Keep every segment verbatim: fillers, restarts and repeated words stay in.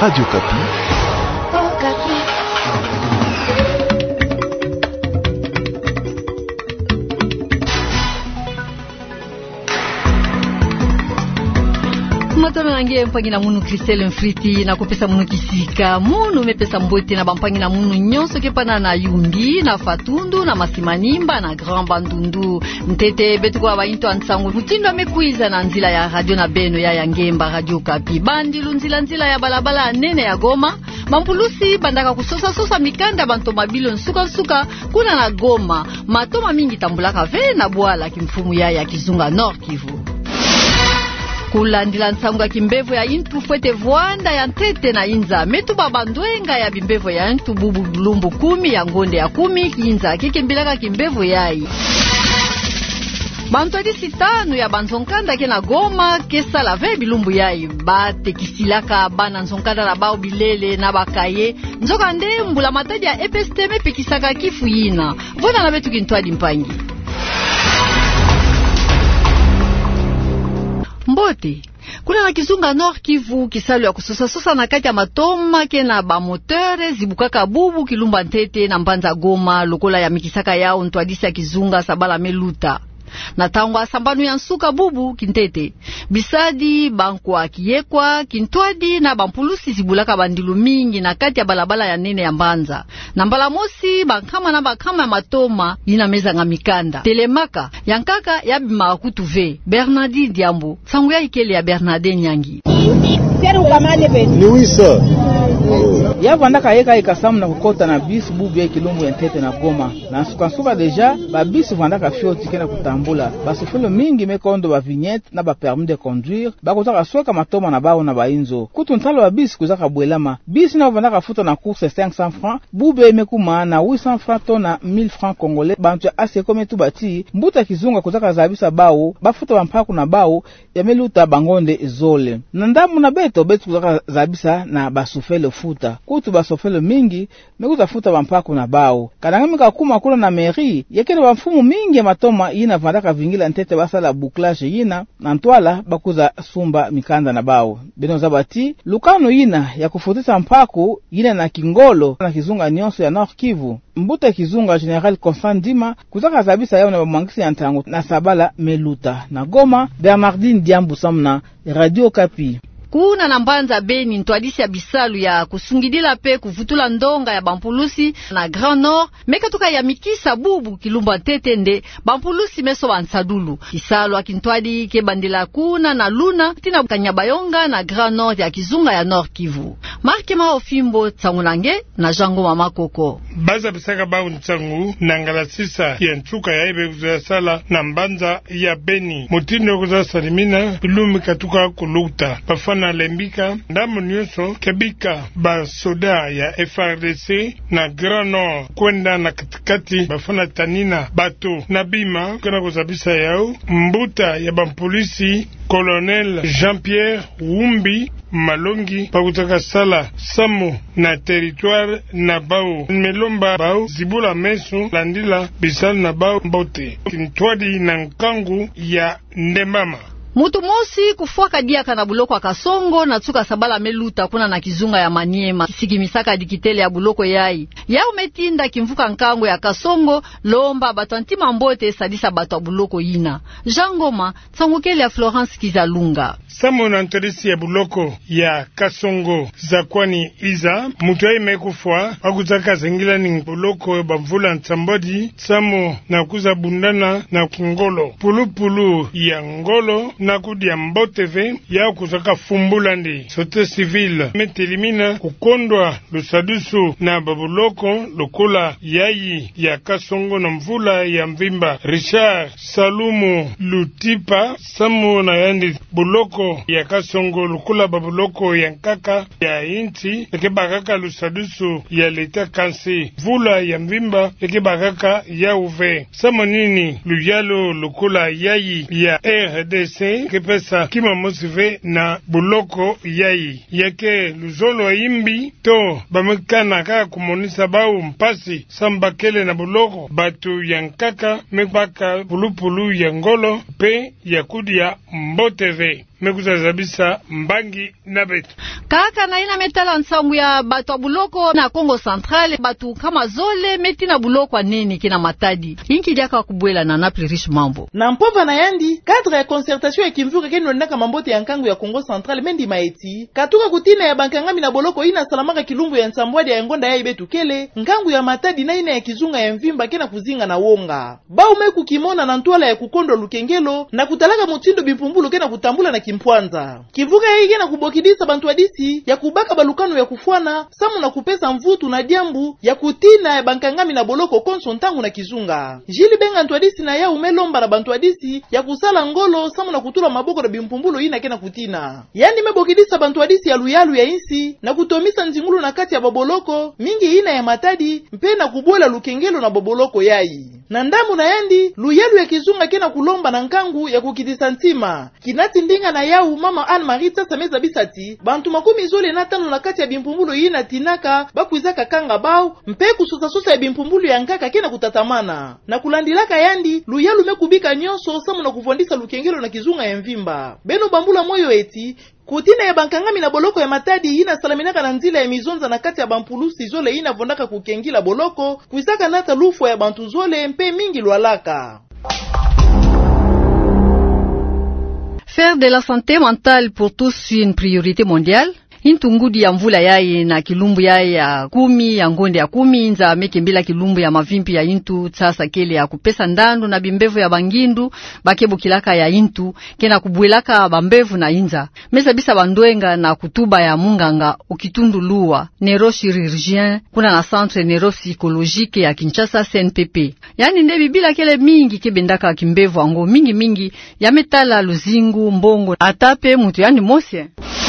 Radio Kapi. Oh, Kapi. Matano nangie mpangi na munu Christelle Mfriti na kupesa munu Kisika munu mepesa Mbote na bampangi na munu nyonso kepana na Yumbi na Fatundu na Masimanimba na Grand Bandundu mtete betu kwa wainto ansangu mutindo amekuiza na nzila ya radio na beno ya Yangemba Radio Kapi bandilu nzila nzila ya balabala nene ya Goma mampulusi bandaka kusosa sosa mikanda banto mabilo nsuka nsuka kuna na Goma matoma mingi tambulaka ve na bwala kimfumu ya ya Kizunga Nord Kivu kulandila nsangu ya kimbevo ya intu fwete vuanda ya ntete na inza metu babandwenga ya bimbevo ya intu bubu lumbu kumi ya ngonde ya kumi kinza kikimbilaka kimbevo yai bantu adisi tanu ya banzonkanda ke na Goma kesa la ve bilumbu yai bate kisilaka bana nzonkanda na bao bilele na bakaye nzoka nde mbula mataji ya E P S T M pekisaka kifu yina vona na betu kintwadi mpangi Mbote kuna na Kizunga Nord Kivu kisalu ya kusosa sosa na kati ya matoma ke na ba moteur zibukaka bubu kilumba ntete na mbanza Goma lokola ya mikisaka yao ntwadisi ya Kizunga sabala meluta na tango asambanu ya nsuka bubu kintete bisadi bankwa kiyekwa kintwadi na bampulusi zibulaka bandilu mingi na kati ya balabala ya nene ya mbanza na mbala mosi bankama na bakama ya matoma ina meza nga mikanda telemaka yankaka ya bimakutu ve Bernardi Diambo sangu ya ikele ya Bernarde Nyangi ni wisa ya vandaka yeka ikasamu na kukota na bisi bubu ya kilumbu ya ntete na Goma na suka suka deja ba bisi vandaka fioti kena kutambula basufilo mingi mekondo ba vignette na ba permis de conduire bakutaka sweka matoma na bao na bainzo kutu ntalo wa bisi kuzaka bwelama bisi na vandaka futa na course cinq cents francs bubu imekuma na huit cents francs to na mille francs congolais bantu ya aseko metu bati mbuta Kizunga kuzaka zabisa bao bafuta bampaku na bao ya meluta bangonde zole na ndamu na beto betu kuzaka zabisa na basufelo futa kutu basofelo mingi mekuza futa bampaku na bao kanangamika kuma kula na mairie yekele bamfumu mingi ya matoma yina vandaka vingila ntete basala bouclage yina na ntwala bakuza sumba mikanda na bao beno zabati lukano yina ya kufutisa mpaku yina na Kingolo na Kizunga nyonso ya Nord Kivu mbuta Kizunga General Constant Dima kuzaka zabisa yao na bamangisi ya ntango na sabala meluta na Goma Bernardine Diambu samna Radio Kapi. Kuna na mbanza Beni ntwadisi ya bisalu ya kusungidila pe kuvutula ndonga ya bampulusi na Grand Nord meka tuka ya mikisa bubu kilumba tete nde bampulusi meso wansadulu kisalu akintwadi ke bandila kuna na Luna tina Kanyabayonga na Grand Nord ya Kizunga ya Nord Kivu marke ma ofimbo tsangulange na Jango Mama Koko baza bisaka bao ntsangu na ngalasisa ya ntuka ya ebe kuzaya sala na mbanza ya Beni mutino kuzaya salimina bilumi katuka kuluta bafana na lembika ndamu nyuso kebika ba soda ya F R D C na Grand Nord kwenda na katikati bafana tanina bato na bima kuna kuzabisa yao mbuta ya bampolisi Colonel Jean-Pierre Wumbi Malongi pakutaka sala samu na territoire na bao melomba bao zibula mesu landila bisal na bao Mbote kintwadi na nkangu ya Ndembama Mutu mosi kufuaka dia kana buloko akasongo na tsuka sabala meluta kuna na Kizunga ya Maniema kisikimisaka dikitele ya buloko yai ya umetinda kimvuka nkango ya kasongo lomba batantima Mbote sadisa bato buloko yina Jangoma tsangukele ya Florence Kizalunga Samo na ntorisi ya buloko ya kasongo za kwani iza mutu ya imekufwa wakuzaka zengila ni buloko bamvula nsambodi Samo na kuza bundana na Kingolo pulu pulu ya Ngolo na kudi ya Mboteve ya kuzaka fumbulandi sote civil metelimina kukondwa lusadusu na babuloko lokola yayi ya kasongo na mvula ya mvimba Richard Salumu Lutipa Samu na yandi buloko ya kasongo lokola babuloko ya nkaka ya inti eke bakaka lusadusu ya leta kansi mvula ya mvimba eke bakaka ya uve Samu nini luyalo lokola yayi ya R D C kepesa kima mosive na buloko yayi yake luzolo imbi to bamekana kaka kumonisa bao mpasi sambakele na buloko batu yankaka mebaka pulupulu ya Ngolo pe yakudi ya Mboteve mekuzazabisa mbangi na betu. Kaka na ina metala nsangu ya batu buloko na Kongo Central, batu kama zole meti na buloko nini kina matadi. Inki diaka kubwela na napli riche mambo. Na mpova na yandi, cadre ya concertation ya kimvuka keno ndaka mambote ya nkangu ya Kongo Central mendi maeti. Katuka kutina ya bankangami na boloko ina salamaka kilumbu ya nsambwadi ya ngonda ya ibetu kele, nkangu ya matadi na ina ya kizunga ya mvimba kena kuzinga na wonga. Bao meku kimona na ntuala ya kukondo lukengelo na kutalaka mutindo bimpumbulo kena kutambula na kimpwanza. Kivuka ya hige na kubokidisa bantu adisi ya kubaka balukano ya kufuana, samu na kupesa mvutu na diambu ya kutina ya bankangami na boloko konso ntangu na kizunga. Jili benga ntu adisi na ya umelomba na bantu adisi ya kusala ngolo samu na kutula maboko na bimpumbulo ina kena kutina. Yani mebokidisa bantu adisi ya luyalu ya insi na kutomisa nzingulu na kati ya baboloko mingi ina ya matadi mpe na kubola lukengelo na baboloko yai. Na ndamu na yandi luyalu ya kizunga kena kulomba na nkangu ya kukidisa ntima kinati ndinga na yau mama Anne Marie sasa meza bisati bantu makumi zole na tano na kati ya bimpumbulo ina tinaka bakuizaka kanga bao mpe kusosa sosa ya bimpumbulo ya nkaka kena kutatamana na kulandilaka yandi luyalu mekubika nyonso samu na kufondisa lukengelo na kizunga ya mvimba beno bambula moyo eti kutina ya bankangami na boloko ya matadi ina salaminaka na nzila ya mizonza na kati ya bampulusi zole ina vondaka kukengila boloko kuisaka nata lufo ya bantu zole mpe mingi lwalaka. Faire de la santé mentale pour tous une priorité mondiale. Intungudi ya mvula yae na kilumbu yae ya kumi ya ngonde ya kumi nza mekembela kilumbu ya mavimpi ya intu tsasa kele ya kupesa ndandu na bimbevu ya bangindu bakebu kilaka ya intu kena kubwelaka bambevu na inza meza bisa bandwenga na kutuba ya munganga ukitundu luwa neurochirurgien kuna na centre neuropsychologique ya Kinshasa C N P P. Yani ndebi bila kele mingi kebendaka kimbevu ango mingi mingi ya metala luzingu mbongo atape mutu yani mosye.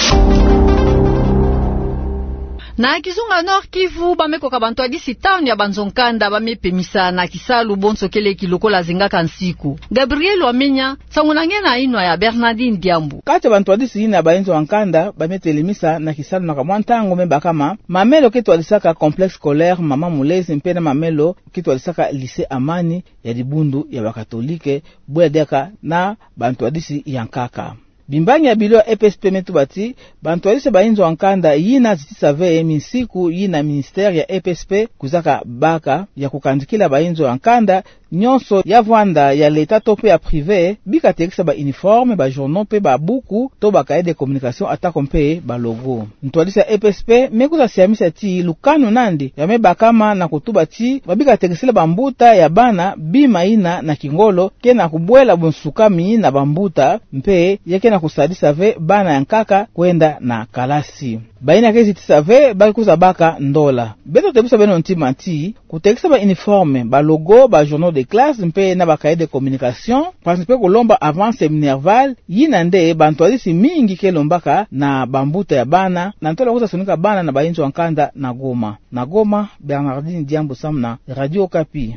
Na kizunga Nord Kivu bameko bantu adisi town ya Banzonkanda bamepemisa na kisalu bonso kele kilokola zingaka nsiku. Gabriel Wamenya sangunange na inwa ya Bernardine Diambu. Kati bantu adisi ina baenzo wankanda bametelemisa na kisalu na kamwantango memba kama mamelo kitu alisaka complexe scolaire mama mulezi mpena mamelo kitu alisaka lycée Amani ya Dibundu ya bakatolike bwela deka na bantu adisi yankaka. Bimbangi ya bilo E P S P metu bati, bantu alise bainzo wankanda yina zitisave minsiku yina ministère ya E P S P kuzaka baka ya kukandikila bainzo wankanda nyonso ya vwanda ya leta tope ya privé bika tekisa ba uniforme ba journaux pe ba buku to ba cahier de communication atako mpe ba logo. Ntwalisa E P S P mekuza siamisa ti lukano nandi ya meba kama na kutuba ti babika tekisila bambuta ya bana bima ina na kingolo kena kubwela bonsukami na bambuta mpe yake na kusadisa ve bana yankaka kwenda na kalasi. Baina kezi tisave baki kuza baka ndola. Beto tebusa beno ntima ti kutekisa ba uniforme, ba logo, ba journaux de classe mpe na ba cahier de communication principe kolomba avant seminarval yina nde bantwalisi mingi kelombaka na bambuta ya bana na ntola kuza sunika bana na bainzo wankanda na Goma. Na Goma, Bernardine Diambo Samna, Radio Okapi.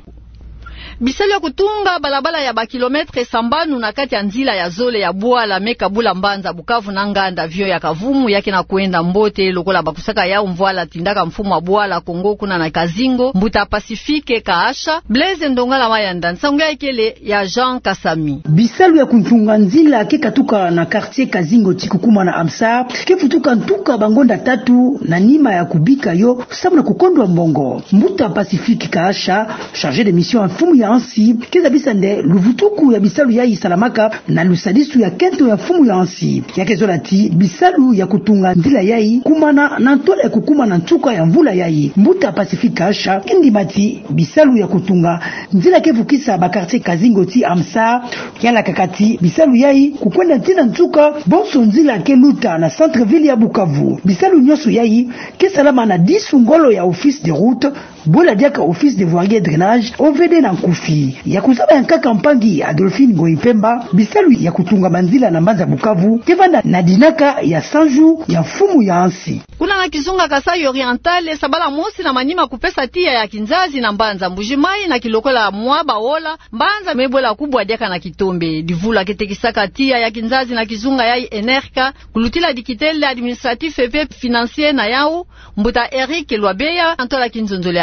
Bisali ya kutunga balabala ya bakilometre sambanu na kati ya nzila ya zole ya Bwala meka bula Mbanza Bukavu na Nganda vyo ya Kavumu yake na kuenda Mbote lokola bakusaka ya mvwala tindaka mfumo wa Bwala Kongo kuna na Kazingo Mbuta Pacifique Kaasha Blaise Ndongala Mayanda nsonga ikele ya Jean Kasami. Bisalu ya kutunga nzila ke katuka na quartier Kazingo Tikukuma na Amsa ke futuka ntuka bangonda tatu na nima ya kubika yo sabu na kukondwa mbongo Mbuta Pacifique Kaasha chargé de mission mfumu ya ansi keza bisande luvutuku ya bisalu ya isalamaka na lusadisu ya kento ya fumu ya ansi yake zolati bisalu ya kutunga nzila yai kumana na ntole kukuma na ntuka ya mvula yai Mbuta Pacifique Asha kindi mati bisalu ya kutunga nzila kevukisa bakartie Kazingo ti Amsa kiala kakati bisalu yai kukwenda tina ntuka bonso nzila ke luta na centre ville ya Bukavu bisalu nyoso yai kesalama na disu ngolo ya office de route bola diaka office de voirie drainage O V D na Nkufi ya kuzaba yankaka mpangi Adolphine Goipemba bisalu ya kutunga manzila na Mbanza Bukavu kevanda na dinaka ya sanju ya fumu ya ansi. Kuna na Kizunga Kasai Oriental sabala mosi na manima kupesa tia ya Kinzazi na Mbanza Mbujimai na kilokola Mwaba Ola Mbanza mebola kubwa diaka na Kitombe divula ketekisaka tia ya Kinzazi na Kizunga yai Enerka kulutila dikitele administratif et financier na yao Mbuta Eric Lwabeya antola kinzonzole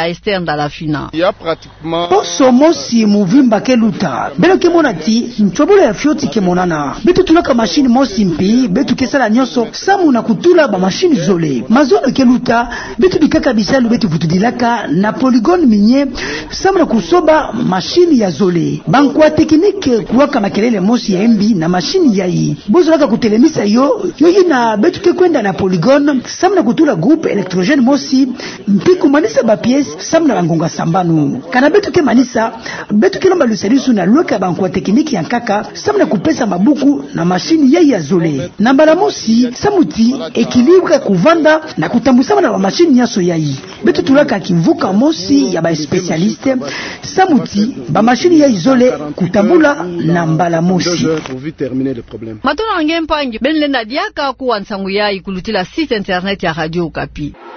Esther Ndalafina. Ya pratiquement Poso mosi muvimba keluta. Belo kemona ti nchobolo ya fioti kemonana. Betu tulaka machine mosi mpi, betu kesala nyoso samu na kutula ba machine zole. Mazolo keluta, betu bikaka bisalu betu futudilaka na polygone minye samu na kusoba machine ya zole. Bankwa teknike kuwaka makelele mosi ya embi na machine ya yi. Bozo laka kutelemisa yo, yo ina betu ke kwenda na polygone samu na kutula groupe electrogène mosi mpi kumanisa ba pièce samu na bangonga sambanu. Kana betu ke manisa, betu ke lomba luserisu na luka bankwa tekniki ya nkaka samu na kupesa mabuku na machine ya ya zole. Nambala mosi samuti ekilibre kuvanda na kutambusama na machine nyaso ya yi. Betu tulaka kivuka mosi ya ba spécialiste samuti ba machine ya izole kutambula na mbala mosi. Matona ngempangi benlenda diaka kuwa nsangu ya ikulutila site internet ya Radio Okapi.